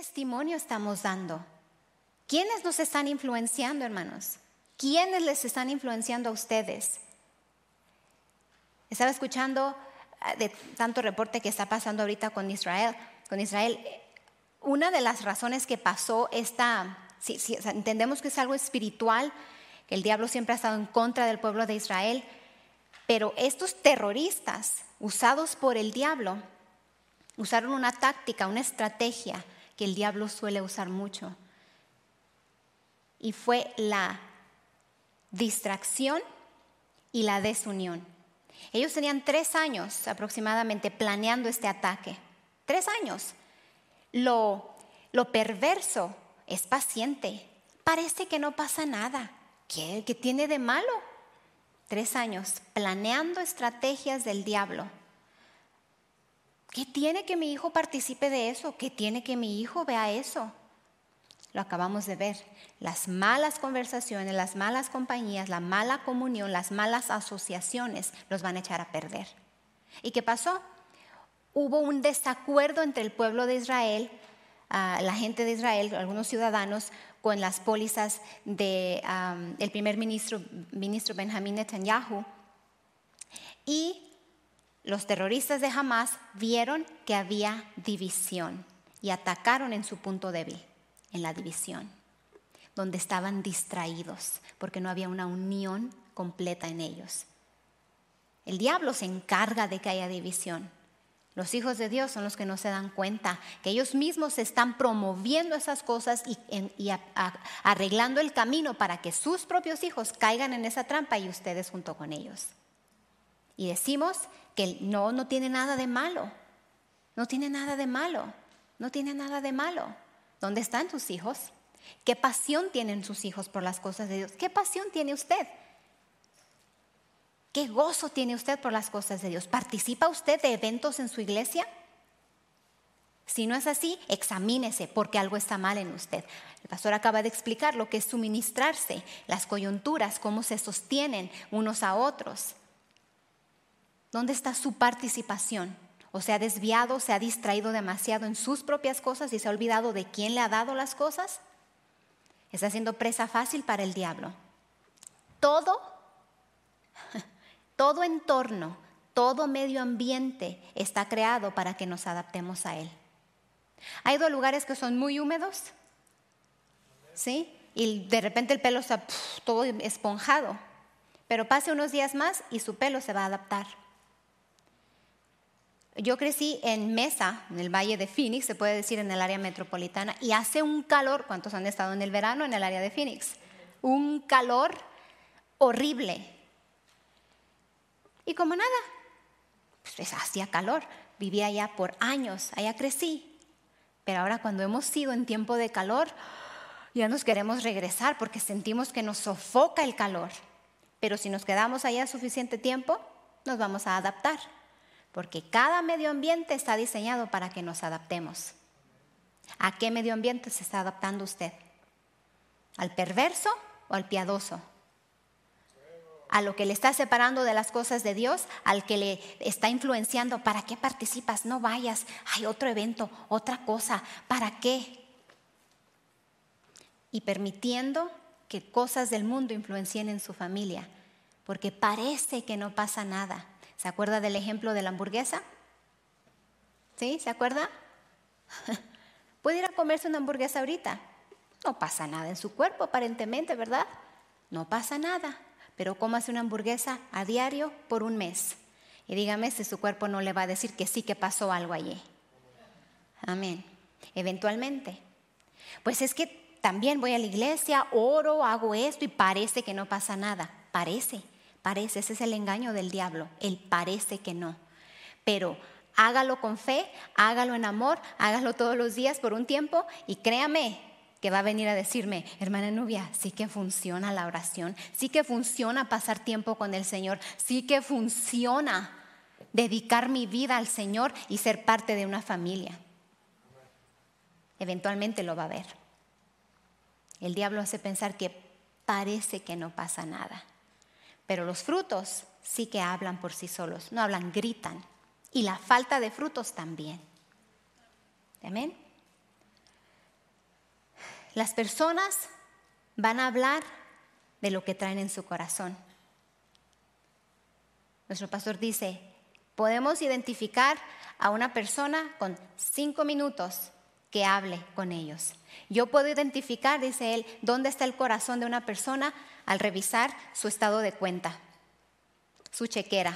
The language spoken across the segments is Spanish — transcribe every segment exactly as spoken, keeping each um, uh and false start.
testimonio estamos dando? ¿Quiénes nos están influenciando, hermanos? ¿Quiénes les están influenciando a ustedes? Estaba escuchando de tanto reporte que está pasando ahorita con Israel. Con Israel, una de las razones que pasó esta, si, si, o sea, entendemos que es algo espiritual, que el diablo siempre ha estado en contra del pueblo de Israel, pero estos terroristas usados por el diablo usaron una táctica, una estrategia que el diablo suele usar mucho, y fue la distracción y la desunión. Ellos tenían tres años aproximadamente planeando este ataque. Tres años. Lo, lo perverso es paciente. Parece que no pasa nada. ¿Qué, qué tiene de malo? Tres años planeando estrategias del diablo. ¿Qué tiene que mi hijo participe de eso? ¿Qué tiene que mi hijo vea eso? Lo acabamos de ver. Las malas conversaciones, las malas compañías, la mala comunión, las malas asociaciones los van a echar a perder. ¿Y qué pasó? Hubo un desacuerdo entre el pueblo de Israel, uh, la gente de Israel, algunos ciudadanos, con las pólizas del um, primer ministro, ministro Benjamín Netanyahu. Y los terroristas de Hamas vieron que había división y atacaron en su punto débil, en la división, donde estaban distraídos porque no había una unión completa en ellos. El diablo se encarga de que haya división. Los hijos de Dios son los que no se dan cuenta que ellos mismos están promoviendo esas cosas y, en, y a, a, arreglando el camino para que sus propios hijos caigan en esa trampa y ustedes junto con ellos. Y decimos que no, no tiene nada de malo. No tiene nada de malo. No tiene nada de malo. ¿Dónde están tus hijos? ¿Qué pasión tienen sus hijos por las cosas de Dios? ¿Qué pasión tiene usted? ¿Qué gozo tiene usted por las cosas de Dios? ¿Participa usted de eventos en su iglesia? Si no es así, examínese porque algo está mal en usted. El pastor acaba de explicar lo que es suministrarse, las coyunturas, cómo se sostienen unos a otros. ¿Dónde está su participación? ¿O se ha desviado, se ha distraído demasiado en sus propias cosas y se ha olvidado de quién le ha dado las cosas? Está siendo presa fácil para el diablo. Todo, todo entorno, todo medio ambiente está creado para que nos adaptemos a él. ¿Ha ido a lugares que son muy húmedos? ¿Sí? Y de repente el pelo está pff, todo esponjado. Pero pase unos días más y su pelo se va a adaptar. Yo crecí en Mesa, en el Valle de Phoenix, se puede decir en el área metropolitana, y hace un calor. ¿Cuántos han estado en el verano en el área de Phoenix? Un calor horrible. Y como nada, pues hacía calor. Vivía allá por años, allá crecí. Pero ahora cuando hemos sido en tiempo de calor, ya nos queremos regresar porque sentimos que nos sofoca el calor. Pero si nos quedamos allá suficiente tiempo, nos vamos a adaptar. Porque cada medio ambiente está diseñado para que nos adaptemos. ¿A qué medio ambiente se está adaptando usted? ¿Al perverso o al piadoso? ¿A lo que le está separando de las cosas de Dios? ¿Al que le está influenciando? ¿Para qué participas? No vayas. Hay otro evento, otra cosa. ¿Para qué? Y permitiendo que cosas del mundo influencien en su familia. Porque parece que no pasa nada. ¿Se acuerda del ejemplo de la hamburguesa? ¿Sí? ¿Se acuerda? ¿Puede ir a comerse una hamburguesa ahorita? No pasa nada en su cuerpo aparentemente, ¿verdad? No pasa nada. Pero cómase una hamburguesa a diario por un mes. Y dígame si su cuerpo no le va a decir que sí que pasó algo allí. Amén. Eventualmente. Pues es que también voy a la iglesia, oro, hago esto y parece que no pasa nada. Parece. Parece, ese es el engaño del diablo, él parece que no. Pero hágalo con fe, hágalo en amor, hágalo todos los días por un tiempo y créame que va a venir a decirme, hermana Nubia, sí que funciona la oración, sí que funciona pasar tiempo con el Señor, sí que funciona dedicar mi vida al Señor y ser parte de una familia. Eventualmente lo va a ver. El diablo hace pensar que parece que no pasa nada. Pero los frutos sí que hablan por sí solos, no hablan, gritan. Y la falta de frutos también. Amén. las personas van a hablar de lo que traen en su corazón. Nuestro pastor dice, podemos identificar a una persona con cinco minutos que hable con ellos. Yo puedo identificar, dice él, dónde está el corazón de una persona al revisar su estado de cuenta, su chequera.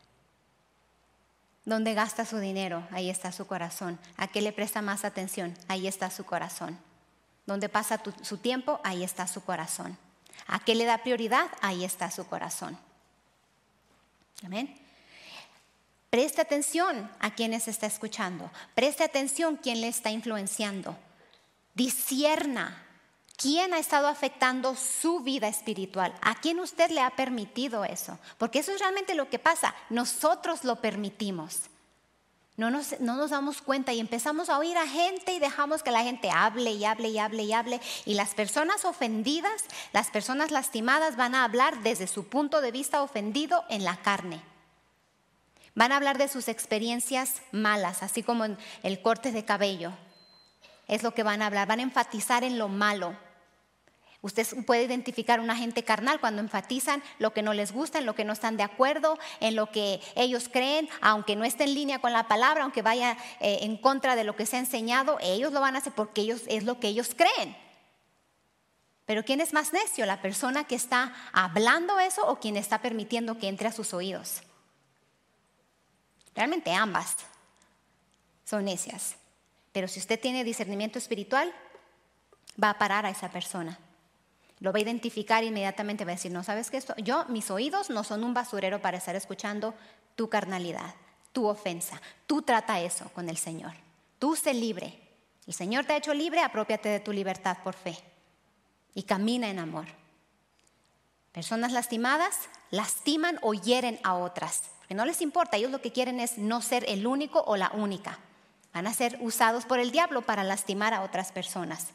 ¿Dónde gasta su dinero? Ahí está su corazón. ¿A qué le presta más atención? Ahí está su corazón. ¿Dónde pasa tu, su tiempo? Ahí está su corazón. ¿A qué le da prioridad? Ahí está su corazón. Amén. Preste atención a quienes está escuchando. Preste atención a quién le está influenciando. Discierna quién ha estado afectando su vida espiritual. ¿A quién usted le ha permitido eso? Porque eso es realmente lo que pasa. Nosotros lo permitimos. No nos, no nos damos cuenta y empezamos a oír a gente y dejamos que la gente hable y hable y hable y hable. Y las personas ofendidas, las personas lastimadas van a hablar desde su punto de vista ofendido en la carne. Van a hablar de sus experiencias malas, así como en el corte de cabello. Es lo que van a hablar, van a enfatizar en lo malo. Usted puede identificar a una gente carnal cuando enfatizan lo que no les gusta, en lo que no están de acuerdo, en lo que ellos creen, aunque no esté en línea con la palabra, aunque vaya eh, en contra de lo que se ha enseñado, ellos lo van a hacer porque ellos, es lo que ellos creen. Pero ¿quién es más necio? ¿La persona que está hablando eso o quien está permitiendo que entre a sus oídos? Realmente ambas son necias. Pero si usted tiene discernimiento espiritual, va a parar a esa persona. Lo va a identificar inmediatamente, va a decir, no, ¿sabes qué? Esto, yo, mis oídos no son un basurero para estar escuchando tu carnalidad, tu ofensa. Tú trata eso con el Señor. Tú sé libre. El Señor te ha hecho libre, apropiate de tu libertad por fe. Y camina en amor. Personas lastimadas lastiman o hieren a otras. Porque no les importa, ellos lo que quieren es no ser el único o la única. Van a ser usados por el diablo para lastimar a otras personas.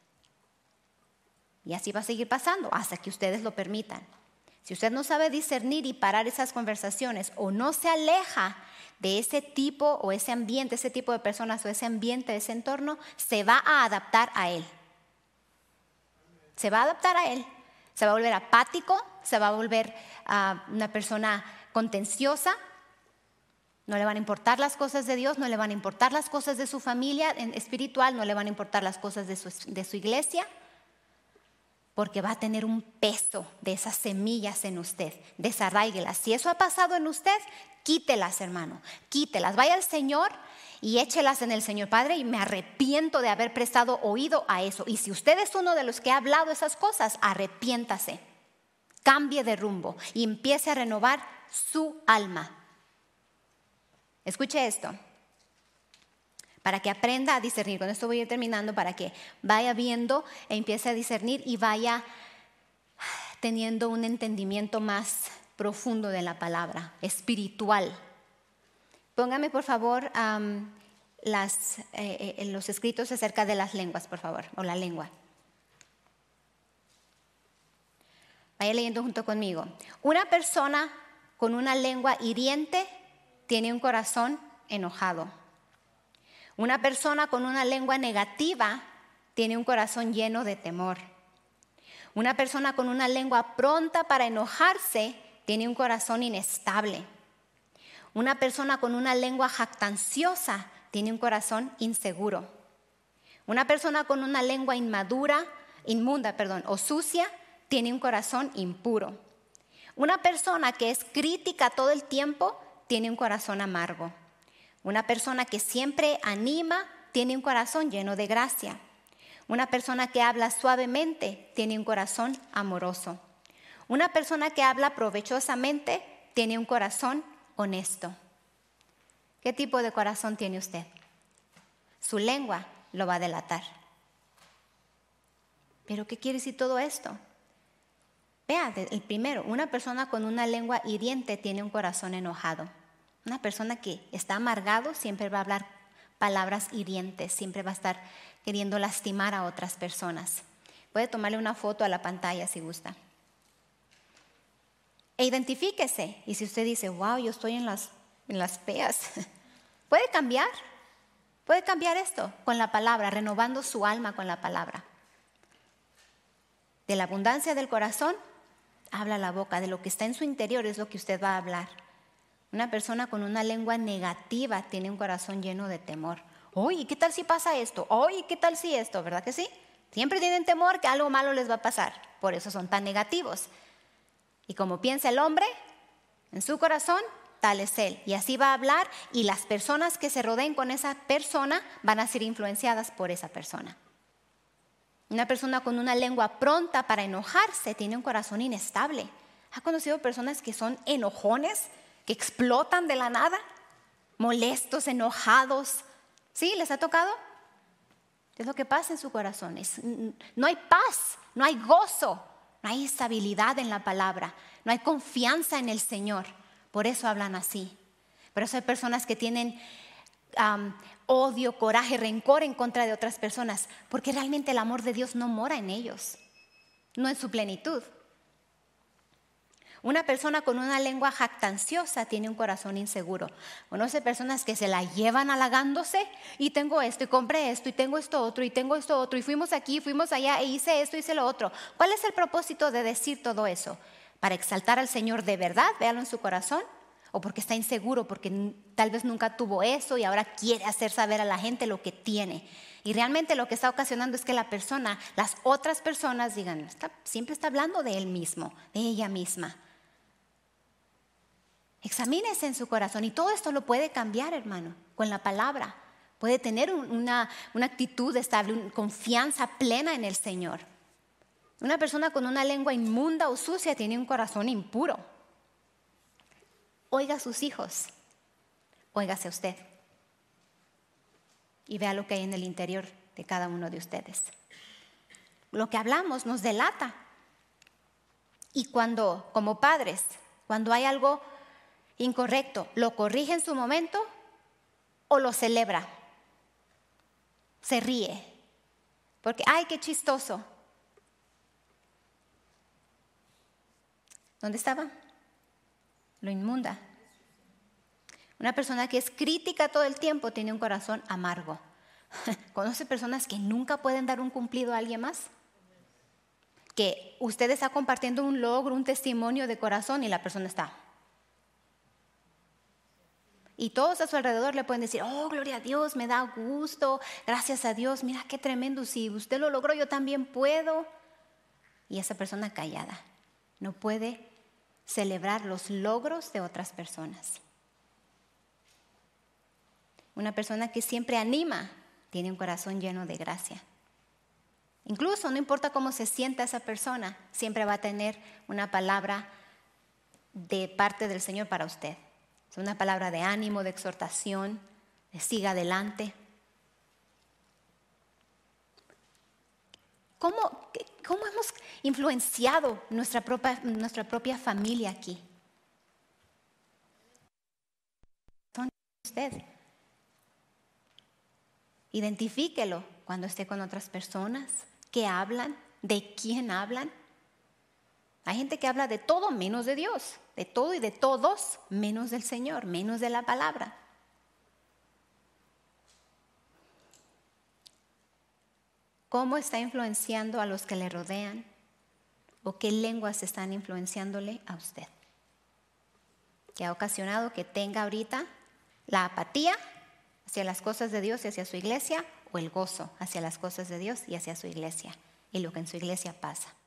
Y así va a seguir pasando hasta que ustedes lo permitan. Si usted no sabe discernir y parar esas conversaciones o no se aleja de ese tipo o ese ambiente, ese tipo de personas o ese ambiente, ese entorno, se va a adaptar a él. Se va a adaptar a él. Se va a volver apático, se va a volver uh, una persona contenciosa. No le van a importar las cosas de Dios, no le van a importar las cosas de su familia espiritual, no le van a importar las cosas de su, de su iglesia. Porque va a tener un peso de esas semillas en usted. Desarráiguelas. Si eso ha pasado en usted, quítelas, hermano. Quítelas. Vaya al Señor y échelas en el Señor. Padre, y me arrepiento de haber prestado oído a eso. Y si usted es uno de los que ha hablado esas cosas, arrepiéntase. Cambie de rumbo y empiece a renovar su alma. Escuche esto. Para que aprenda a discernir. Con esto voy a ir terminando, para que vaya viendo e empiece a discernir y vaya teniendo un entendimiento más profundo de la palabra, espiritual. Póngame por favor um, las, eh, eh, los escritos acerca de las lenguas, por favor, o la lengua. Vaya leyendo junto conmigo. Una persona con una lengua hiriente tiene un corazón enojado. Una persona con una lengua negativa tiene un corazón lleno de temor. Una persona con una lengua pronta para enojarse tiene un corazón inestable. Una persona con una lengua jactanciosa tiene un corazón inseguro. Una persona con una lengua inmadura, inmunda, perdón, o sucia tiene un corazón impuro. Una persona que es crítica todo el tiempo tiene un corazón amargo. Una persona que siempre anima tiene un corazón lleno de gracia. Una persona que habla suavemente tiene un corazón amoroso. Una persona que habla provechosamente tiene un corazón honesto. ¿Qué tipo de corazón tiene usted? Su lengua lo va a delatar. ¿Pero qué quiere decir todo esto? Vea, el primero, una persona con una lengua hiriente tiene un corazón enojado. Una persona que está amargado siempre va a hablar palabras hirientes, siempre va a estar queriendo lastimar a otras personas. Puede tomarle una foto a la pantalla si gusta. E identifíquese. Y si usted dice, wow, yo estoy en las, en las feas, puede cambiar. Puede cambiar esto con la palabra, renovando su alma con la palabra. De la abundancia del corazón habla la boca. De lo que está en su interior es lo que usted va a hablar. Una persona con una lengua negativa tiene un corazón lleno de temor. Oye, ¿qué tal si pasa esto? Oye, ¿qué tal si esto? ¿Verdad que sí? Siempre tienen temor que algo malo les va a pasar. Por eso son tan negativos. Y como piensa el hombre en su corazón, tal es él. Y así va a hablar, y las personas que se rodeen con esa persona van a ser influenciadas por esa persona. Una persona con una lengua pronta para enojarse tiene un corazón inestable. ¿Ha conocido personas que son enojones, que explotan de la nada? Molestos, enojados. ¿Sí? ¿Les ha tocado? Es lo que pasa en su corazón. Es, no hay paz, no hay gozo, no hay estabilidad en la palabra, no hay confianza en el Señor. Por eso hablan así. Por eso hay personas que tienen um, odio, coraje, rencor en contra de otras personas, porque realmente el amor de Dios no mora en ellos, no en su plenitud. Una persona con una lengua jactanciosa tiene un corazón inseguro. Conoce personas que se la llevan halagándose, y tengo esto, y compré esto, y tengo esto otro, y tengo esto otro, y fuimos aquí, fuimos allá, e hice esto, hice lo otro. ¿Cuál es el propósito de decir todo eso? ¿Para exaltar al Señor de verdad? Véalo en su corazón. ¿O porque está inseguro, porque tal vez nunca tuvo eso y ahora quiere hacer saber a la gente lo que tiene? Y realmente lo que está ocasionando es que la persona, las otras personas digan, está, siempre está hablando de él mismo, de ella misma. Examínese en su corazón, y todo esto lo puede cambiar, hermano, con la palabra. Puede tener una, una actitud estable, una confianza plena en el Señor. Una persona con una lengua inmunda o sucia tiene un corazón impuro. Oiga a sus hijos, óigase a usted, y vea lo que hay en el interior de cada uno de ustedes. Lo que hablamos nos delata. Y cuando, como padres, cuando hay algo incorrecto, ¿lo corrige en su momento o lo celebra? Se ríe, porque ¡ay, qué chistoso! ¿Dónde estaba? Lo inmunda. Una persona que es crítica todo el tiempo tiene un corazón amargo. ¿Conoce personas que nunca pueden dar un cumplido a alguien más? Que usted está compartiendo un logro, un testimonio de corazón, y la persona está. Y todos a su alrededor le pueden decir, oh, gloria a Dios, me da gusto, gracias a Dios, mira qué tremendo, si usted lo logró, yo también puedo. Y esa persona callada no puede celebrar los logros de otras personas. Una persona que siempre anima tiene un corazón lleno de gracia. Incluso no importa cómo se sienta esa persona, siempre va a tener una palabra de parte del Señor para usted. Es una palabra de ánimo, de exhortación, de siga adelante. ¿Cómo, cómo hemos influenciado nuestra propia, nuestra propia familia aquí? Son usted. Identifíquelo cuando esté con otras personas. ¿Qué hablan? ¿De quién hablan? Hay gente que habla de todo menos de Dios, de todo y de todos menos del Señor, menos de la palabra. ¿Cómo está influenciando a los que le rodean? ¿O qué lenguas están influenciándole a usted? Que ha ocasionado que tenga ahorita la apatía hacia las cosas de Dios y hacia su iglesia, o el gozo hacia las cosas de Dios y hacia su iglesia y lo que en su iglesia pasa.